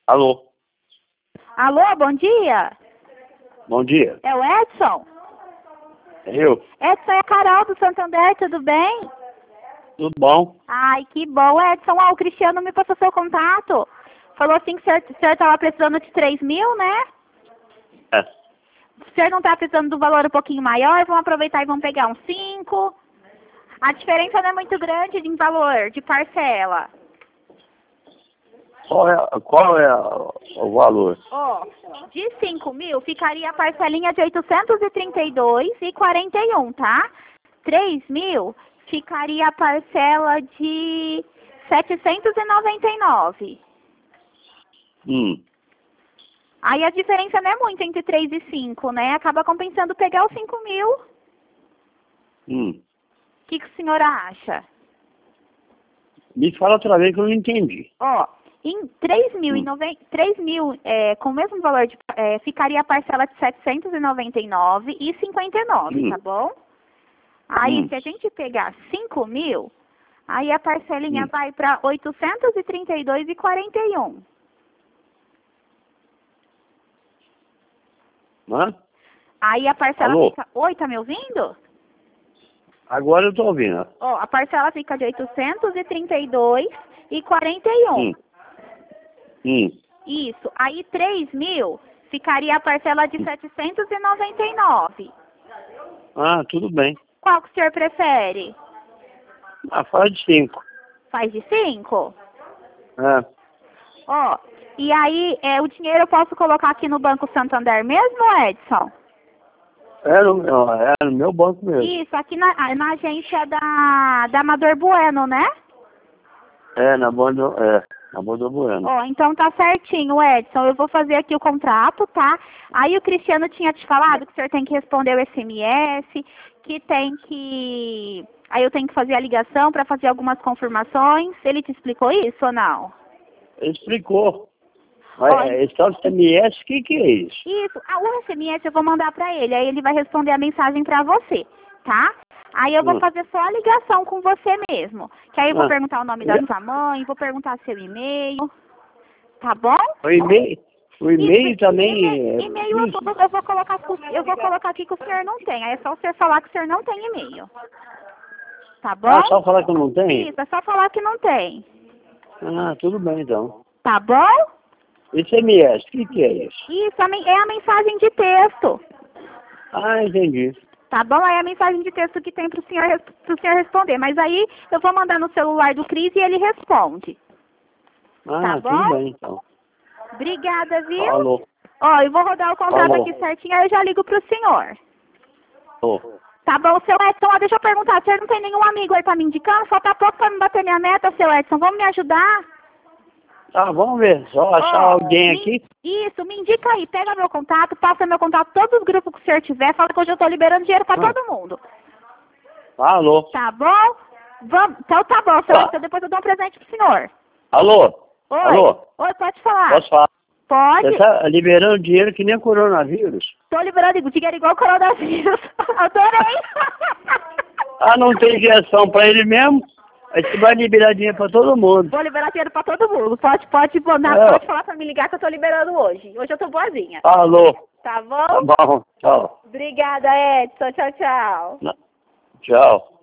Alô? Alô, bom dia. Bom dia. É o Edson? Eu? Edson, é a Carol do Santander, tudo bem? Tudo bom? Ai, que bom, Edson. O Cristiano me passou seu contato. Falou assim que o senhor estava precisando de 3 mil, né? É. O senhor não está precisando do valor um pouquinho maior, vamos aproveitar e vamos pegar uns 5. A diferença não é muito grande em valor, de parcela. Qual é o valor? Ó, de 5 mil ficaria a parcelinha de 832,41, tá? 3 mil ficaria a parcela de 799. Aí a diferença não é muito entre 3 e 5, né? Acaba compensando pegar os 5 mil. O que o senhor acha? Me fala outra vez que eu não entendi. Ó, em 3 mil, com o mesmo valor, ficaria a parcela de 799,59, tá bom? Aí, se a gente pegar 5 mil, aí a parcelinha vai para 832,41. Hã? Aí a parcela Alô? fica... Oi, tá me ouvindo? Agora eu tô ouvindo. Ó, a parcela fica de 832,41. Isso. Aí 3 mil ficaria a parcela de 799. Ah, tudo bem. Qual que o senhor prefere? Ah, fala de 5. Faz de 5? É. Ó, e aí o dinheiro eu posso colocar aqui no Banco Santander mesmo, Edson? É no meu banco mesmo. Isso, aqui na agência da Amador Bueno, né? Na Banda Bueno. Ó, então tá certinho, Edson. Eu vou fazer aqui o contrato, tá? Aí o Cristiano tinha te falado que o senhor tem que responder o SMS, que tem que... Aí eu tenho que fazer a ligação para fazer algumas confirmações. Ele te explicou isso ou não? Ele explicou. Mas esse tal de SMS, o que é isso? Isso. O SMS eu vou mandar para ele. Aí ele vai responder a mensagem para você, tá? Aí eu vou fazer só a ligação com você mesmo. Que aí eu vou perguntar o nome da sua mãe, vou perguntar seu e-mail. Tá bom? O e-mail também. E-mail eu vou colocar aqui que o senhor não tem. Aí é só o senhor falar que o senhor não tem e-mail. Tá bom? Ah, só falar que eu não tenho? Isso, é só falar que não tem. Ah, tudo bem então. Tá bom? SMS, o que é isso? Isso, é a mensagem de texto. Ah, entendi. Tá bom? Aí é a mensagem de texto que tem pro senhor responder. Mas aí eu vou mandar no celular do Cris e ele responde. Ah, tá bom? tudo bem então. Obrigada, viu? Falou. Ó, eu vou rodar o contrato Falou. aqui certinho, aí eu já ligo pro senhor. Falou. Tá bom, seu Edson, ó, deixa eu perguntar, o senhor não tem nenhum amigo aí pra me indicar? Falta pouco pra me bater minha meta, seu Edson, vamos me ajudar? Tá, vamos ver. Só achar alguém aqui. Isso, me indica aí, pega meu contato, passa meu contato, todos os grupos que o senhor tiver, fala que hoje eu tô liberando dinheiro pra todo mundo. Alô? Tá bom? Vamos, então tá bom, seu Edson, depois eu dou um presente pro senhor. Alô? Oi. Alô? Oi, pode falar. Posso falar? Pode? Você tá liberando dinheiro que nem coronavírus? Tô liberando dinheiro igual coronavírus. Adorei. Ah, não tem injeção pra ele mesmo? Aí você vai liberar dinheiro pra todo mundo. Vou liberar dinheiro pra todo mundo. Pode falar pra me ligar que eu tô liberando hoje. Hoje eu tô boazinha. Alô? Tá bom? Tá bom, tchau. Obrigada, Edson. Tchau, tchau. Tchau.